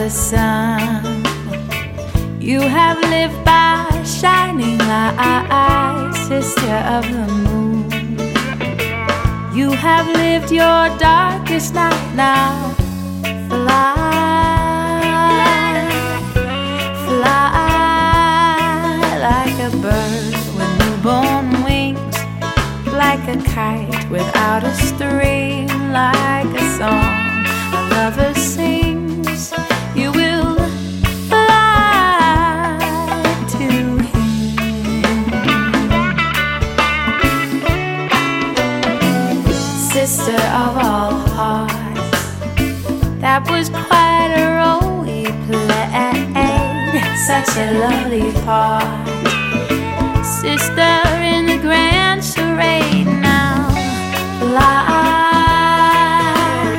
sun. You have lived by shining light, sister of the moon. You have lived your darkest night, now fly, fly like a bird with newborn wings, like a kite without a string, like a song a lover sings. You will fly to him. Sister of all hearts, that was quite a role we played, such a lovely part. Sister in the grand charade, now fly,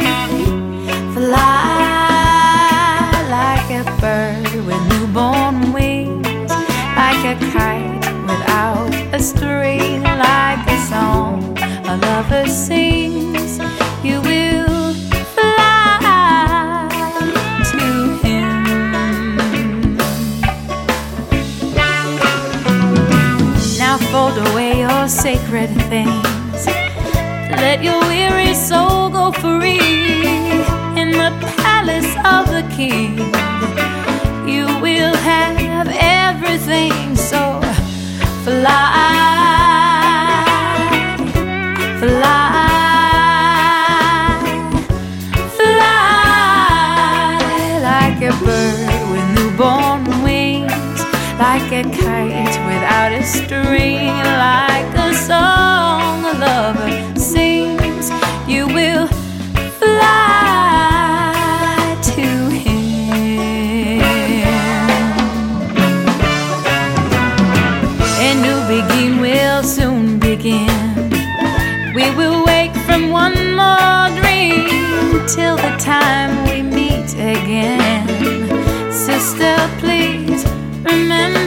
fly like a bird with newborn wings, like a kite without a string, like a song a lover sings. You will fly to him. Now fold away your sacred things, let your weary soul go free. In the palace of the king, you will have everything. So fly, fly, fly like a bird with newborn wings, like a kite without a string, like a song a lover sings. You will fly to him. A new begin will soon begin. We will wake from one more dream till the time we meet again. Sister, please remember